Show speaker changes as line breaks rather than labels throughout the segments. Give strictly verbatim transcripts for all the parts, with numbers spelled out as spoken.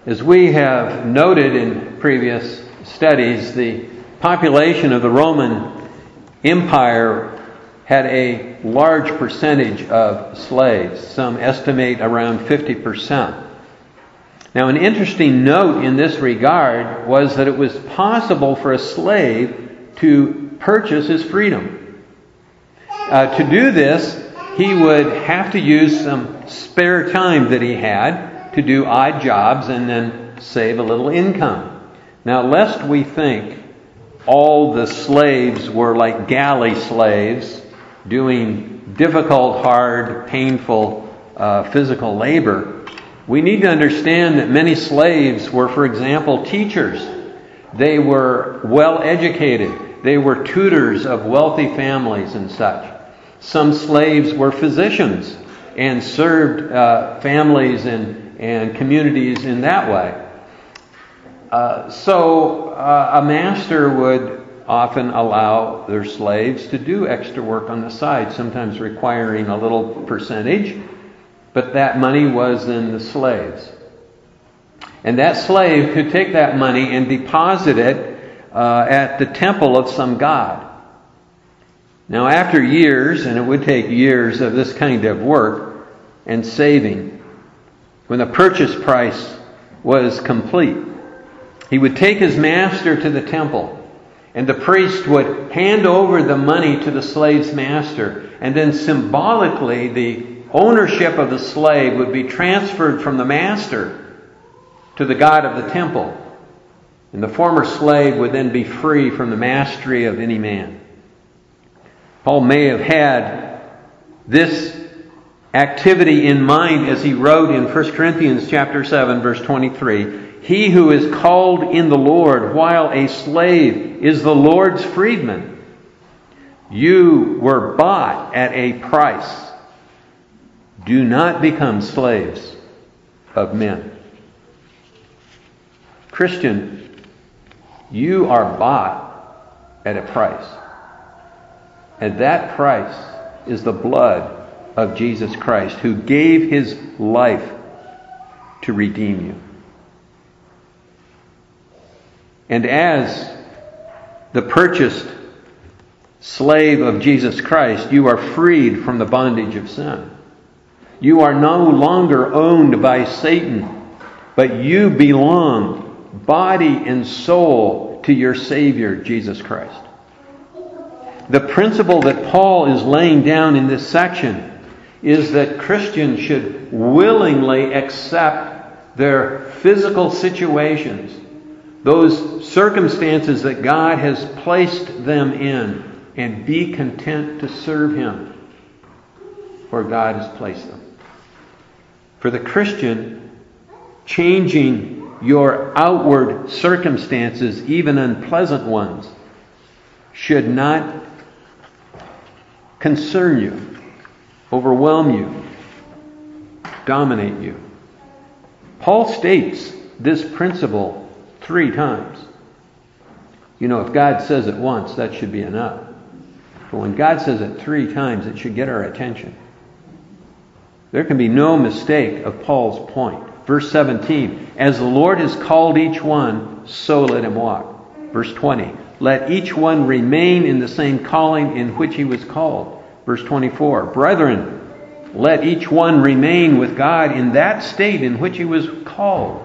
As we have noted in previous studies, the population of the Roman Empire had a large percentage of slaves. Some estimate around fifty percent. Now, an interesting note in this regard was that it was possible for a slave to purchase his freedom. Uh, to do this, he would have to use some spare time that he had to do odd jobs and then save a little income. Now, lest we think all the slaves were like galley slaves doing difficult, hard, painful uh, physical labor, we need to understand that many slaves were, for example, teachers. They were well educated. They were tutors of wealthy families and such. Some slaves were physicians and served uh, families and, and communities in that way. Uh, so uh, a master would often allow their slaves to do extra work on the side, sometimes requiring a little percentage, but that money was then the slave's. And that slave could take that money and deposit it uh, at the temple of some god. Now, after years, and it would take years of this kind of work and saving, when the purchase price was complete, he would take his master to the temple, and the priest would hand over the money to the slave's master, and then symbolically the ownership of the slave would be transferred from the master to the god of the temple. And the former slave would then be free from the mastery of any man. Paul may have had this activity in mind as he wrote in First Corinthians chapter seven, verse twenty-three, "He who is called in the Lord while a slave is the Lord's freedman. You were bought at a price. Do not become slaves of men." Christian, you are bought at a price. And that price is the blood of Jesus Christ, who gave his life to redeem you. And as the purchased slave of Jesus Christ, you are freed from the bondage of sin. You are no longer owned by Satan, but you belong, body and soul, to your Savior, Jesus Christ. The principle that Paul is laying down in this section is that Christians should willingly accept their physical situations, those circumstances that God has placed them in, and be content to serve Him where God has placed them. For the Christian, changing your outward circumstances, even unpleasant ones, should not concern you, overwhelm you, dominate you. Paul states this principle three times. You know, if God says it once, that should be enough. But when God says it three times, it should get our attention. There can be no mistake of Paul's point. Verse seventeen, "As the Lord has called each one, so let him walk." Verse twenty, "Let each one remain in the same calling in which he was called." Verse twenty-four, "Brethren, let each one remain with God in that state in which he was called."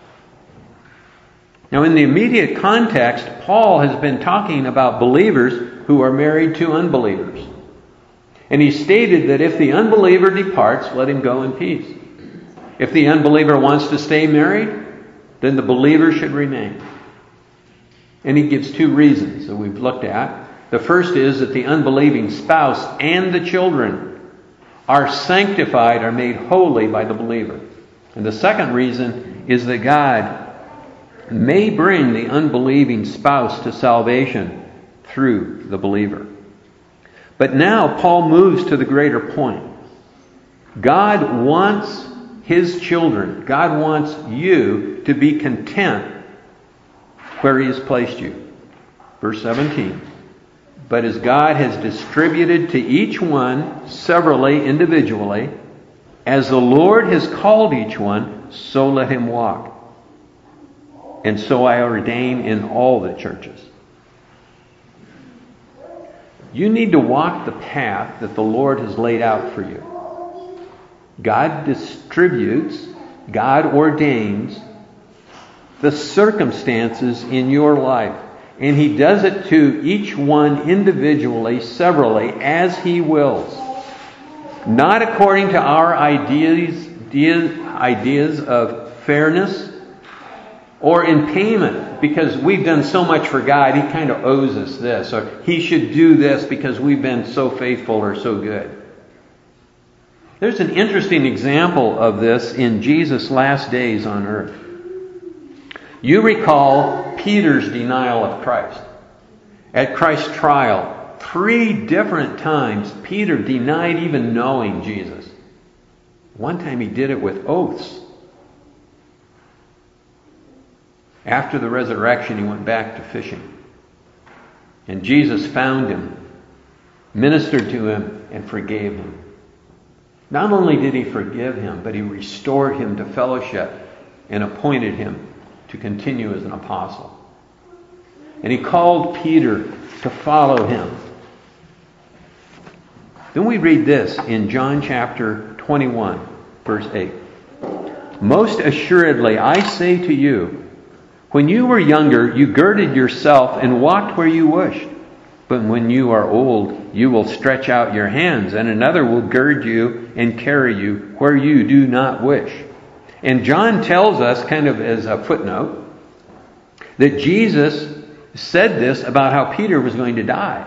Now, in the immediate context, Paul has been talking about believers who are married to unbelievers. And he stated that if the unbeliever departs, let him go in peace. If the unbeliever wants to stay married, then the believer should remain. And he gives two reasons that we've looked at. The first is that the unbelieving spouse and the children are sanctified, are made holy by the believer. And the second reason is that God may bring the unbelieving spouse to salvation through the believer. But now Paul moves to the greater point. God wants His children, God wants you to be content where He has placed you. Verse seventeen. "But as God has distributed to each one severally, individually, as the Lord has called each one, so let him walk. And so I ordain in all the churches. You need to walk the path that the Lord has laid out for you. God distributes, God ordains the circumstances in your life. And He does it to each one individually, severally, as He wills. Not according to our ideas, ideas of fairness or in payment, because we've done so much for God, He kind of owes us this, or He should do this because we've been so faithful or so good. There's an interesting example of this in Jesus' last days on earth. You recall Peter's denial of Christ. At Christ's trial, three different times Peter denied even knowing Jesus. One time he did it with oaths. After the resurrection, he went back to fishing. And Jesus found him, ministered to him, and forgave him. Not only did He forgive him, but He restored him to fellowship and appointed him to continue as an apostle. And He called Peter to follow Him. Then we read this in John chapter twenty-one, verse eight. Most assuredly, I say to you, when you were younger, you girded yourself and walked where you wished. But when you are old, you will stretch out your hands, and another will gird you and carry you where you do not wish. And John tells us, kind of as a footnote, that Jesus said this about how Peter was going to die.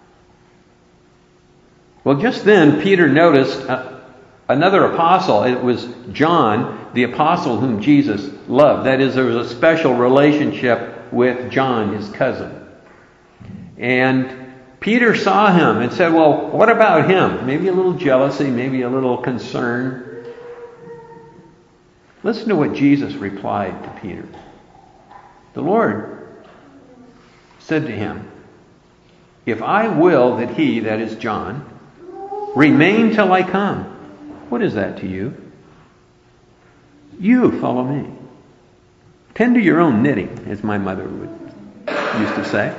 Well, just then, Peter noticed uh, another apostle. It was John, the apostle whom Jesus loved. That is, there was a special relationship with John, his cousin. And Peter saw him and said, well, what about him? Maybe a little jealousy, maybe a little concern. Listen to what Jesus replied to Peter. The Lord said to him, if I will that he, that is John, remain till I come, what is that to you? You follow me. Tend to your own knitting, as my mother would used to say.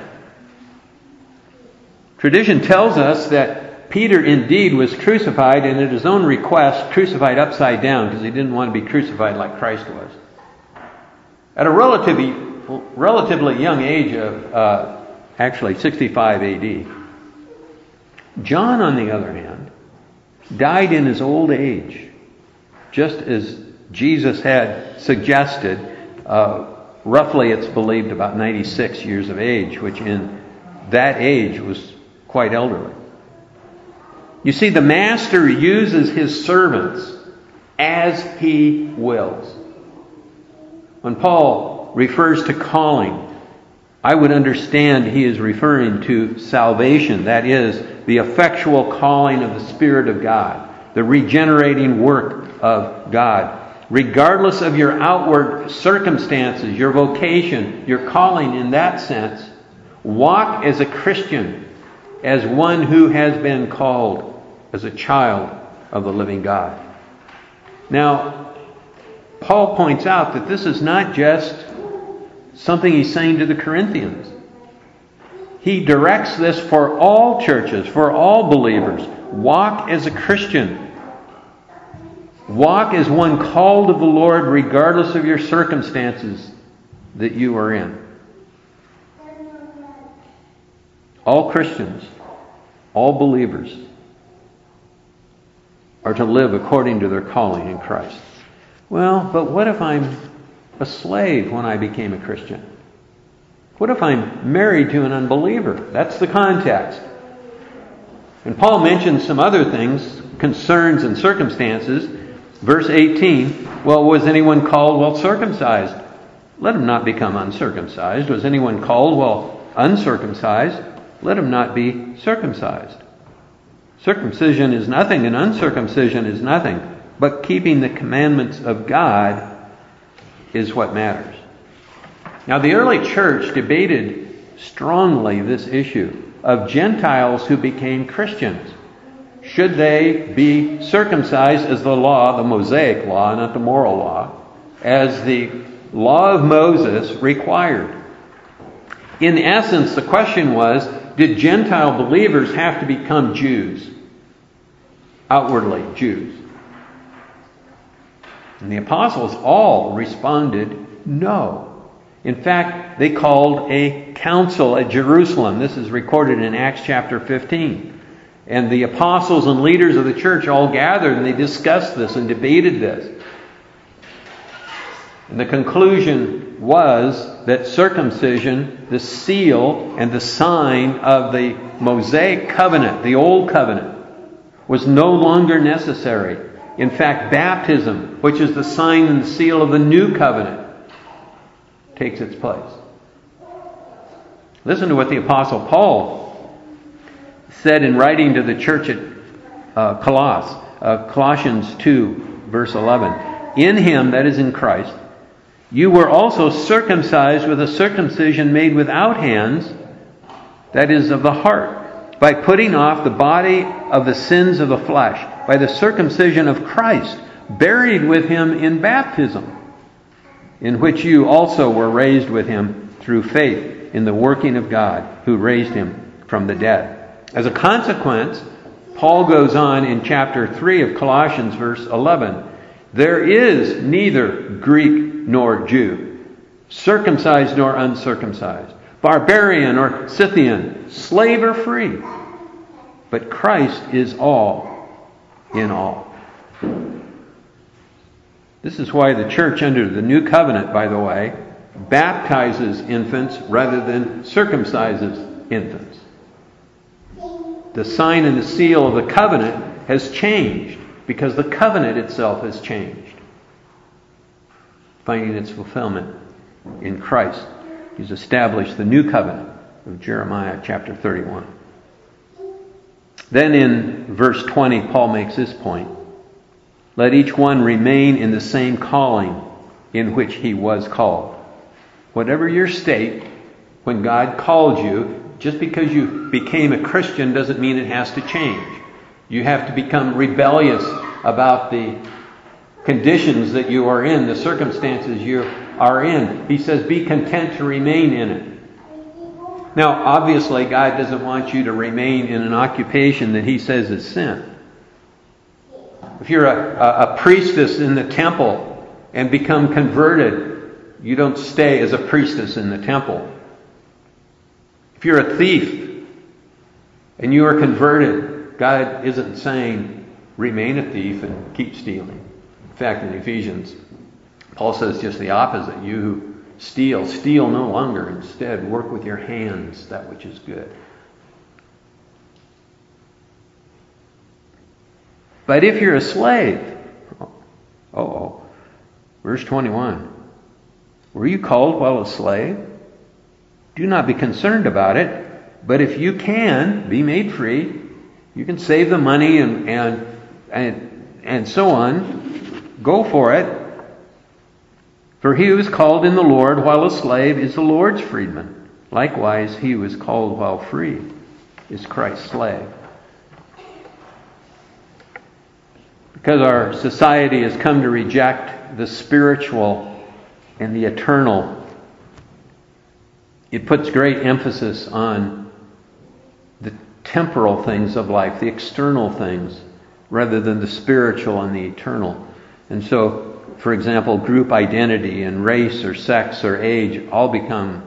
Tradition tells us that Peter indeed was crucified, and at his own request, crucified upside down, because he didn't want to be crucified like Christ was. At a relatively, relatively young age of, uh, actually, sixty-five A D, John, on the other hand, died in his old age, just as Jesus had suggested. Uh, roughly, it's believed about ninety-six years of age, which in that age was quite elderly. You see, the master uses his servants as he wills. When Paul refers to calling, I would understand he is referring to salvation. That is, the effectual calling of the Spirit of God, the regenerating work of God. Regardless of your outward circumstances, your vocation, your calling in that sense, walk as a Christian, as one who has been called as a child of the living God. Now, Paul points out that this is not just something he's saying to the Corinthians. He directs this for all churches, for all believers. Walk as a Christian. Walk as one called of the Lord regardless of your circumstances that you are in. All Christians, all believers, are to live according to their calling in Christ. Well, but what if I'm a slave when I became a Christian? What if I'm married to an unbeliever? That's the context. And Paul mentions some other things, concerns and circumstances. Verse eighteen, well, was anyone called while circumcised? Let him not become uncircumcised. Was anyone called while uncircumcised? Let him not be circumcised. Circumcision is nothing and uncircumcision is nothing, but keeping the commandments of God is what matters. Now, the early church debated strongly this issue of Gentiles who became Christians. Should they be circumcised as the law, the Mosaic law, not the moral law, as the law of Moses required. In essence, the question was, did Gentile believers have to become Jews? Outwardly, Jews. And the apostles all responded, no. In fact, they called a council at Jerusalem. This is recorded in Acts chapter fifteen. And the apostles and leaders of the church all gathered and they discussed this and debated this. And the conclusion was that circumcision, the seal and the sign of the Mosaic covenant, the old covenant, was no longer necessary. In fact, baptism, which is the sign and the seal of the new covenant, takes its place. Listen to what the Apostle Paul said in writing to the church at uh, Coloss, uh, Colossians two, verse eleven. In him, that is in Christ, you were also circumcised with a circumcision made without hands, that is of the heart, by putting off the body of the sins of the flesh, by the circumcision of Christ, buried with him in baptism, in which you also were raised with him through faith in the working of God, who raised him from the dead. As a consequence, Paul goes on in chapter three of Colossians, verse eleven, there is neither Greek nor Jew, circumcised nor uncircumcised, barbarian or Scythian, slave or free, but Christ is all in all. This is why the church under the new covenant, by the way, baptizes infants rather than circumcises infants. The sign and the seal of the covenant has changed because the covenant itself has changed, finding its fulfillment in Christ. He's established the new covenant of Jeremiah chapter thirty-one. Then in verse twenty, Paul makes this point. Let each one remain in the same calling in which he was called. Whatever your state, when God called you, just because you became a Christian doesn't mean it has to change. You have to become rebellious about the conditions that you are in, the circumstances you are in. He says, be content to remain in it. Now, obviously, God doesn't want you to remain in an occupation that He says is sin. If you're a, a, a priestess in the temple and become converted, you don't stay as a priestess in the temple. If you're a thief and you are converted, God isn't saying, remain a thief and keep stealing. In fact, in Ephesians, Paul says just the opposite. You who steal, steal no longer. Instead, work with your hands that which is good. But if you're a slave, uh-oh, verse twenty-one, were you called while a slave? Do not be concerned about it, but if you can be made free, you can save the money and and and, and so on, go for it. For he who is called in the Lord while a slave is the Lord's freedman. Likewise, he who is called while free is Christ's slave. Because our society has come to reject the spiritual and the eternal, it puts great emphasis on the temporal things of life, the external things, rather than the spiritual and the eternal. And so, for example, group identity and race or sex or age all become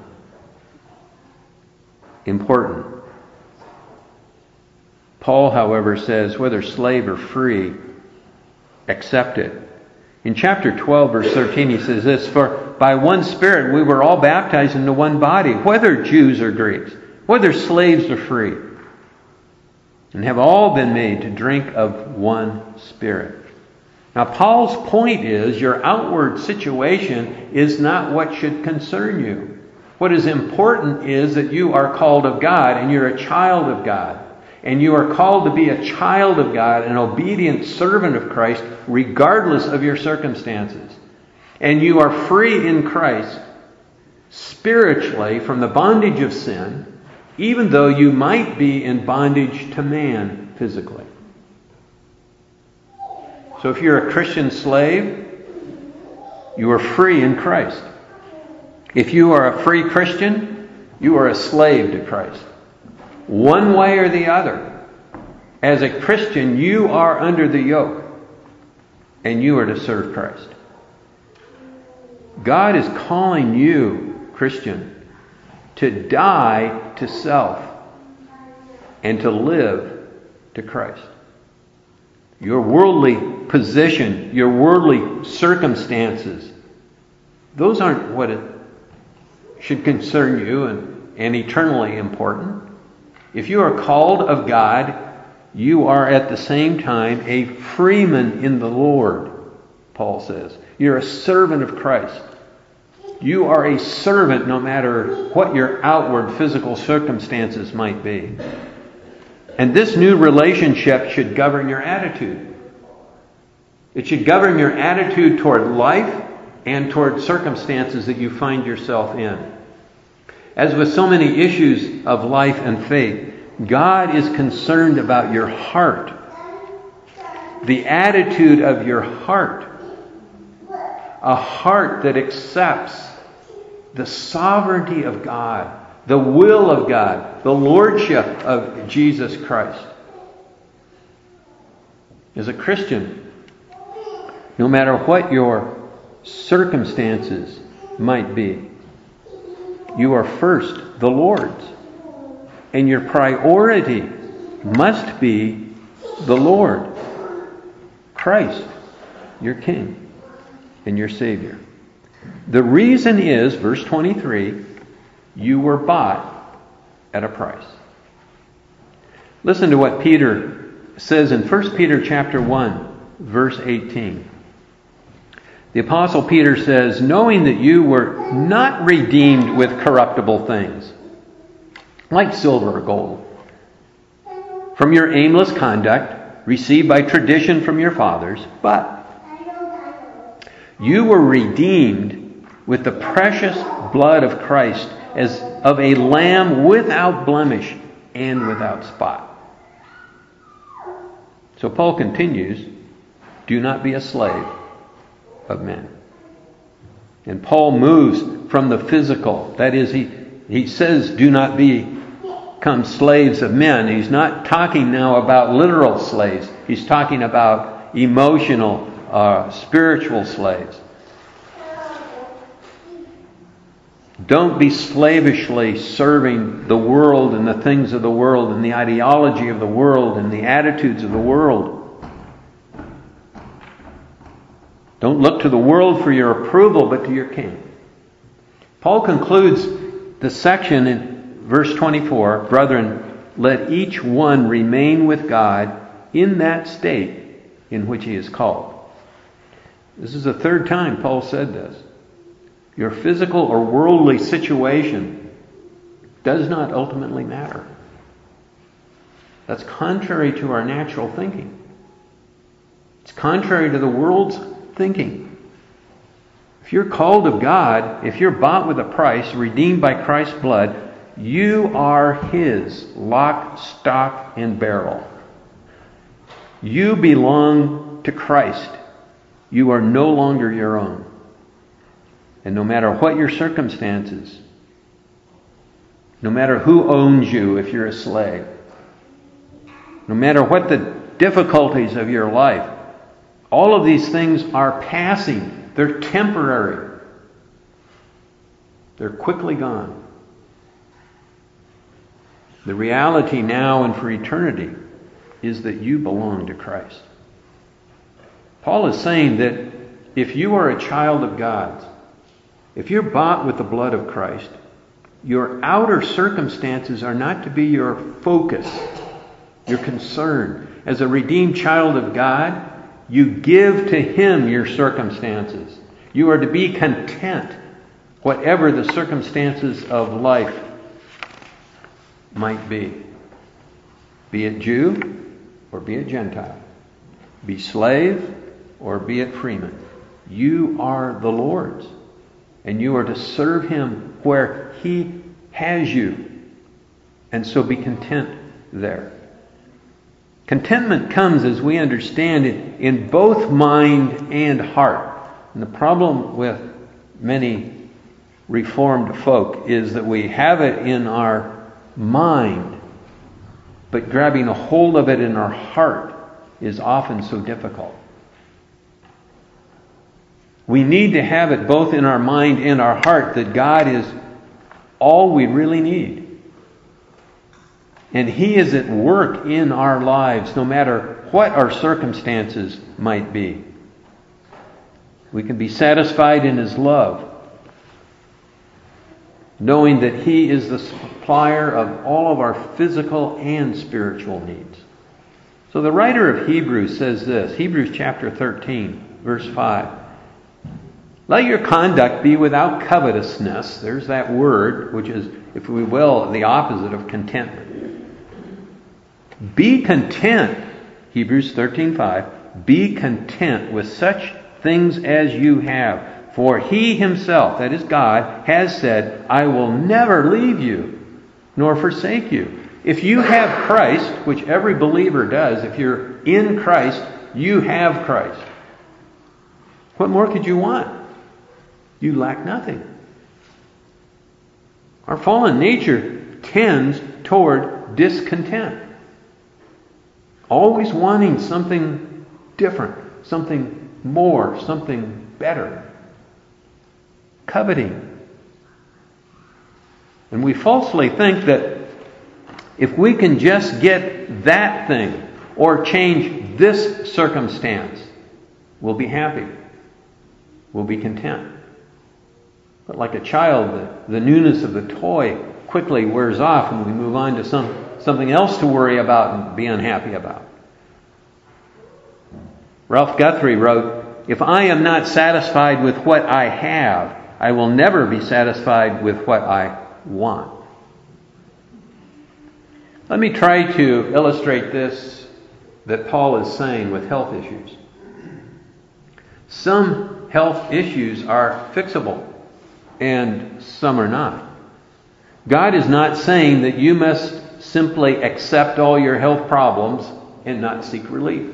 important. Paul, however, says, whether slave or free, accept it. In chapter twelve, verse thirteen, he says this, for by one Spirit we were all baptized into one body, whether Jews or Greeks, whether slaves or free, and have all been made to drink of one Spirit. Now, Paul's point is your outward situation is not what should concern you. What is important is that you are called of God and you're a child of God. And you are called to be a child of God, an obedient servant of Christ, regardless of your circumstances. And you are free in Christ spiritually from the bondage of sin, even though you might be in bondage to man physically. So if you're a Christian slave, you are free in Christ. If you are a free Christian, you are a slave to Christ. One way or the other. As a Christian, you are under the yoke, and you are to serve Christ. God is calling you, Christian, to die to self and to live to Christ. Your worldly position, your worldly circumstances, those aren't what it should concern you and, and eternally important. If you are called of God, you are at the same time a freeman in the Lord, Paul says. You're a servant of Christ. You are a servant no matter what your outward physical circumstances might be. And this new relationship should govern your attitude. It should govern your attitude toward life and toward circumstances that you find yourself in. As with so many issues of life and faith, God is concerned about your heart. The attitude of your heart. A heart that accepts the sovereignty of God, the will of God, the lordship of Jesus Christ. As a Christian, no matter what your circumstances might be, you are first the Lord's. And your priority must be the Lord, Christ, your King and your Savior. The reason is, verse twenty-three, you were bought at a price. Listen to what Peter says in First Peter chapter one, verse eighteen. The Apostle Peter says, knowing that you were not redeemed with corruptible things, like silver or gold, from your aimless conduct received by tradition from your fathers, but you were redeemed with the precious blood of Christ, as of a lamb without blemish and without spot. So Paul continues, do not be a slave of men. And Paul moves from the physical. That is, he, he says, do not become slaves of men. He's not talking now about literal slaves. He's talking about emotional, uh, spiritual slaves. Don't be slavishly serving the world and the things of the world and the ideology of the world and the attitudes of the world. Don't look to the world for your approval, but to your King. Paul concludes the section in verse twenty-four, brethren, let each one remain with God in that state in which he is called. This is the third time Paul said this. Your physical or worldly situation does not ultimately matter. That's contrary to our natural thinking. It's contrary to the world's thinking. If you're called of God, if you're bought with a price, redeemed by Christ's blood, you are His, lock, stock, and barrel. You belong to Christ. You are no longer your own. And no matter what your circumstances, no matter who owns you if you're a slave, no matter what the difficulties of your life, all of these things are passing. They're temporary. They're quickly gone. The reality now and for eternity is that you belong to Christ. Paul is saying that if you are a child of God's, if you're bought with the blood of Christ, your outer circumstances are not to be your focus, your concern. As a redeemed child of God, you give to Him your circumstances. You are to be content, whatever the circumstances of life might be. Be it Jew or be it Gentile. Be slave or be it freeman. You are the Lord's. And you are to serve Him where He has you. And so be content there. Contentment comes, as we understand it, in both mind and heart. And the problem with many Reformed folk is that we have it in our mind, but grabbing a hold of it in our heart is often so difficult. We need to have it both in our mind and our heart that God is all we really need. And He is at work in our lives, no matter what our circumstances might be. We can be satisfied in His love, knowing that He is the supplier of all of our physical and spiritual needs. So the writer of Hebrews says this, Hebrews chapter thirteen, verse five. Let your conduct be without covetousness. There's that word, which is, if we will, the opposite of contentment. Be content, Hebrews thirteen five. Be content with such things as you have. For He Himself, that is God, has said, I will never leave you, nor forsake you. If you have Christ, which every believer does, if you're in Christ, you have Christ. What more could you want? You lack nothing. Our fallen nature tends toward discontent. Always wanting something different, something more, something better. Coveting. And we falsely think that if we can just get that thing or change this circumstance, we'll be happy. We'll be content. But like a child, the, the newness of the toy quickly wears off and we move on to some something else to worry about and be unhappy about. Ralph Guthrie wrote, if I am not satisfied with what I have, I will never be satisfied with what I want. Let me try to illustrate this that Paul is saying with health issues. Some health issues are fixable and some are not. God is not saying that you must simply accept all your health problems and not seek relief.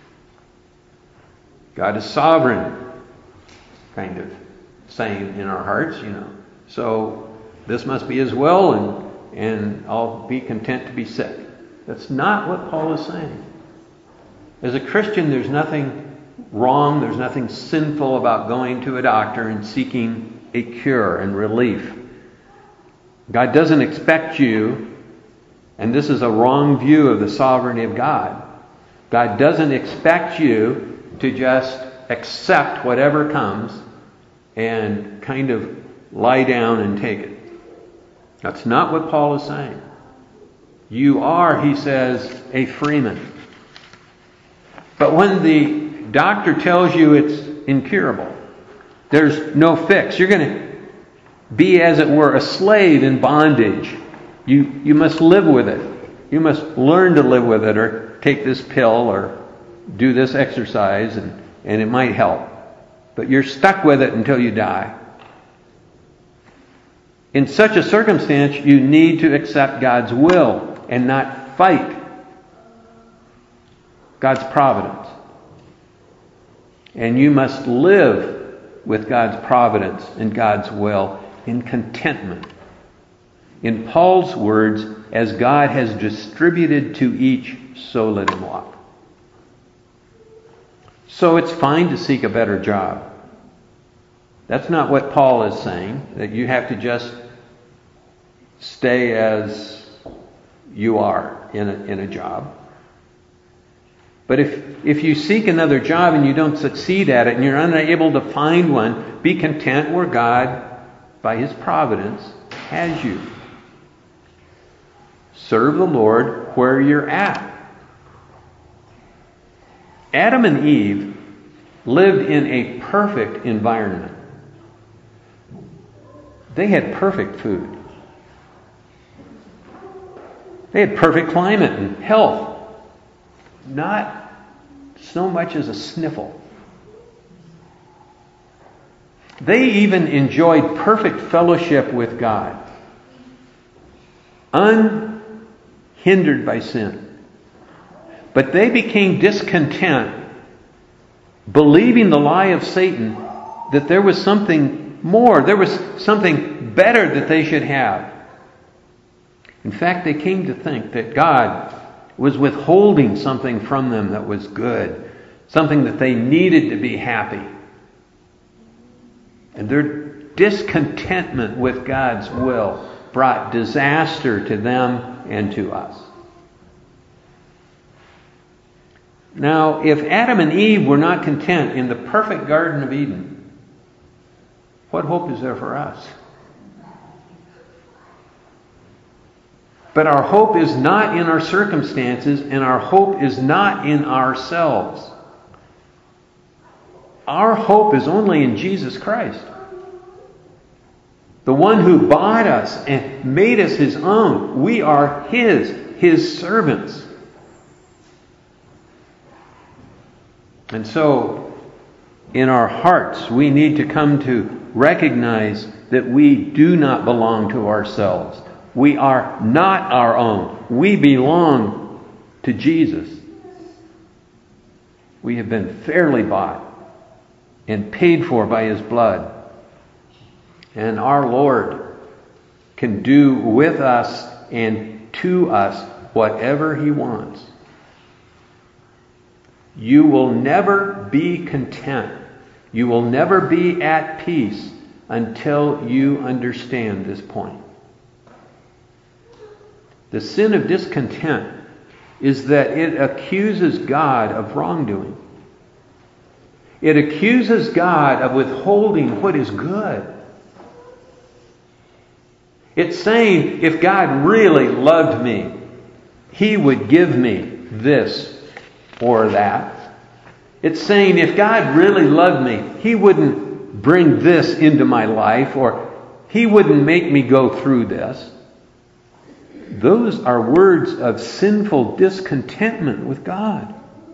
God is sovereign, kind of saying in our hearts, you know. So this must be His will, and, and I'll be content to be sick. That's not what Paul is saying. As a Christian, there's nothing wrong, there's nothing sinful about going to a doctor and seeking a cure and relief. God doesn't expect you, and this is a wrong view of the sovereignty of God. God doesn't expect you to just accept whatever comes and kind of lie down and take it. That's not what Paul is saying. You are, he says, a freeman. But when the doctor tells you it's incurable, there's no fix. You're going to be, as it were, a slave in bondage. You, you must live with it. You must learn to live with it, or take this pill, or do this exercise, and, and it might help. But you're stuck with it until you die. In such a circumstance, you need to accept God's will and not fight God's providence. And you must live with God's providence and God's will in contentment. In Paul's words, as God has distributed to each, so let him walk. So it's fine to seek a better job. That's not what Paul is saying, that you have to just stay as you are in a, in a job. But if, if you seek another job and you don't succeed at it and you're unable to find one, be content where God, by His providence, has you. Serve the Lord where you're at. Adam and Eve lived in a perfect environment. They had perfect food. They had perfect climate and health. Not so much as a sniffle. They even enjoyed perfect fellowship with God, unhindered by sin. But they became discontent, believing the lie of Satan that there was something more. There was something better that they should have. In fact, they came to think that God was withholding something from them that was good, something that they needed to be happy. And their discontentment with God's will brought disaster to them and to us. Now, if Adam and Eve were not content in the perfect Garden of Eden, what hope is there for us? But our hope is not in our circumstances, and our hope is not in ourselves. Our hope is only in Jesus Christ, the one who bought us and made us His own. We are His, His servants. And so, in our hearts, we need to come to recognize that we do not belong to ourselves. We are not our own. We belong to Jesus. We have been fairly bought and paid for by His blood. And our Lord can do with us and to us whatever He wants. You will never be content. You will never be at peace until you understand this point. The sin of discontent is that it accuses God of wrongdoing. It accuses God of withholding what is good. It's saying, if God really loved me, He would give me this or that. It's saying, if God really loved me, He wouldn't bring this into my life, or He wouldn't make me go through this. Those are words of sinful discontentment with God.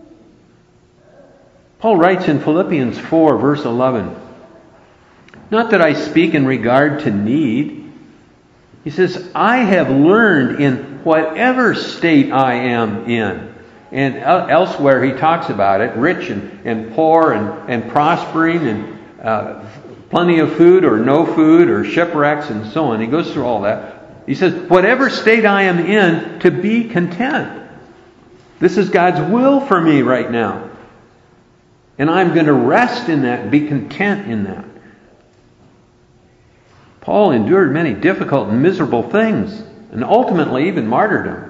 Paul writes in Philippians four, verse eleven, "Not that I speak in regard to need." He says, "I have learned in whatever state I am in." And elsewhere he talks about it, rich and, and poor and, and prospering and uh, plenty of food or no food or shipwrecks and so on. He goes through all that. He says, whatever state I am in, to be content. This is God's will for me right now. And I'm going to rest in that and be content in that. Paul endured many difficult and miserable things, and ultimately even martyrdom.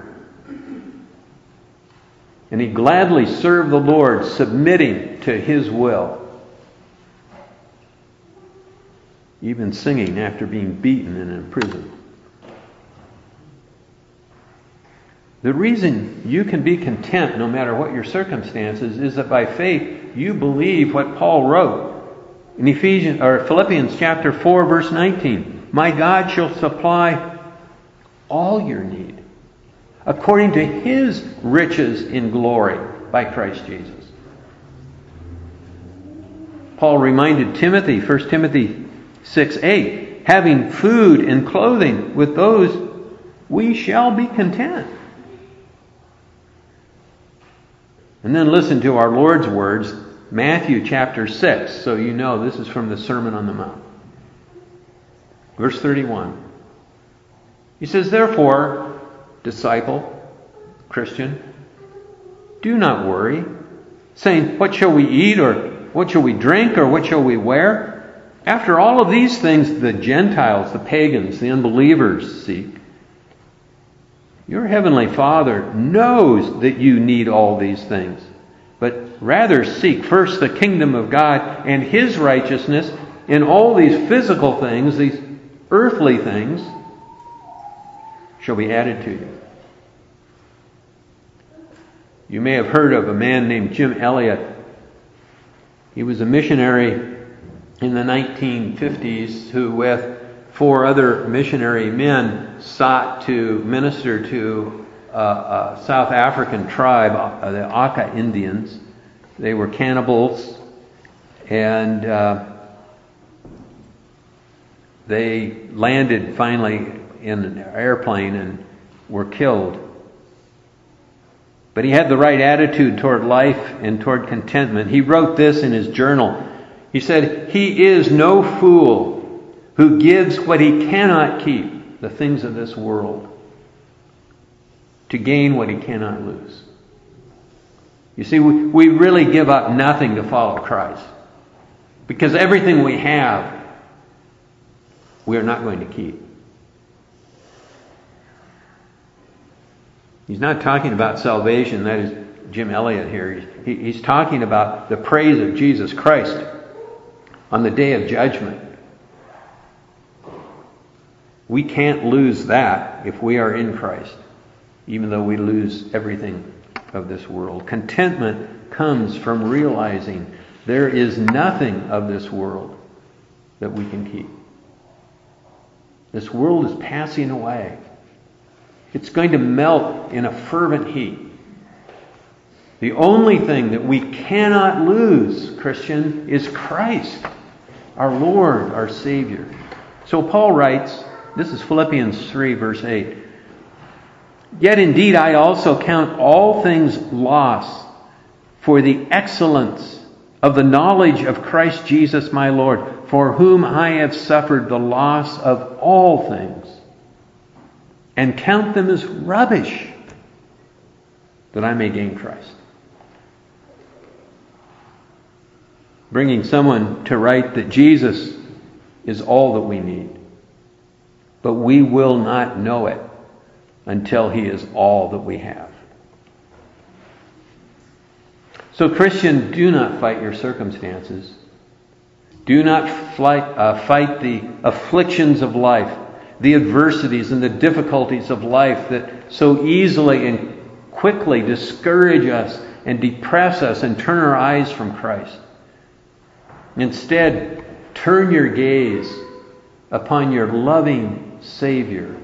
And he gladly served the Lord, submitting to His will. Even singing after being beaten and in prison. The reason you can be content no matter what your circumstances is that by faith you believe what Paul wrote in Ephesians or Philippians chapter four, verse nineteen. My God shall supply all your need according to His riches in glory by Christ Jesus. Paul reminded Timothy, First Timothy six eight, having food and clothing, with those we shall be content. And then listen to our Lord's words, Matthew chapter six, so you know this is from the Sermon on the Mount. Verse thirty-one. He says, therefore, disciple, Christian, do not worry, saying, what shall we eat, or what shall we drink, or what shall we wear? After all of these things the Gentiles, the pagans, the unbelievers seek. Your heavenly Father knows that you need all these things. But rather seek first the kingdom of God and His righteousness, and all these physical things, these earthly things, shall be added to you. You may have heard of a man named Jim Elliot. He was a missionary in the nineteen fifties who, with four other missionary men, sought to minister to a, a South African tribe, uh, the Aka Indians. They were cannibals, and uh, they landed finally in an airplane and were killed. But he had the right attitude toward life and toward contentment. He wrote this in his journal. He said, "He is no fool who gives what he cannot keep, the things of this world, to gain what he cannot lose. You see, we, we really give up nothing to follow Christ. Because everything we have, we are not going to keep. He's not talking about salvation. That is Jim Elliot here. He, he's talking about the praise of Jesus Christ on the day of judgment. We can't lose that if we are in Christ, even though we lose everything of this world. Contentment comes from realizing there is nothing of this world that we can keep. This world is passing away. It's going to melt in a fervent heat. The only thing that we cannot lose, Christian, is Christ, our Lord, our Savior. So Paul writes, this is Philippians three, verse eight. Yet indeed I also count all things loss for the excellence of the knowledge of Christ Jesus my Lord, for whom I have suffered the loss of all things, and count them as rubbish, that I may gain Christ. Bringing someone to write that Jesus is all that we need, but we will not know it until he is all that we have. So, Christian, do not fight your circumstances. Do not fight, uh, fight the afflictions of life, the adversities and the difficulties of life that so easily and quickly discourage us and depress us and turn our eyes from Christ. Instead, turn your gaze upon your loving Savior.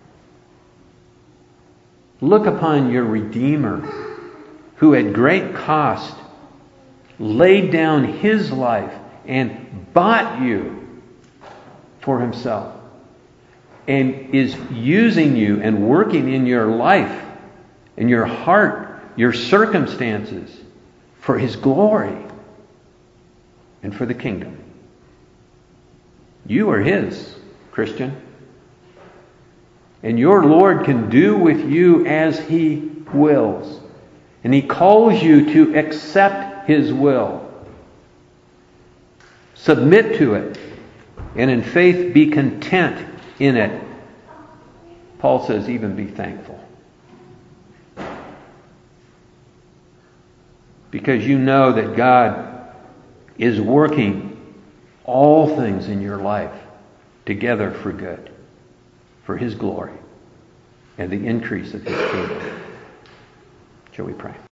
Look upon your Redeemer, who at great cost laid down his life and bought you for himself, and is using you and working in your life, in your heart, your circumstances, for his glory and for the kingdom. You are his, Christian. And your Lord can do with you as he wills. And he calls you to accept his will. Submit to it. And in faith be content in it. Paul says, even be thankful. Because you know that God is working all things in your life together for good, for his glory and the increase of his kingdom. Shall we pray?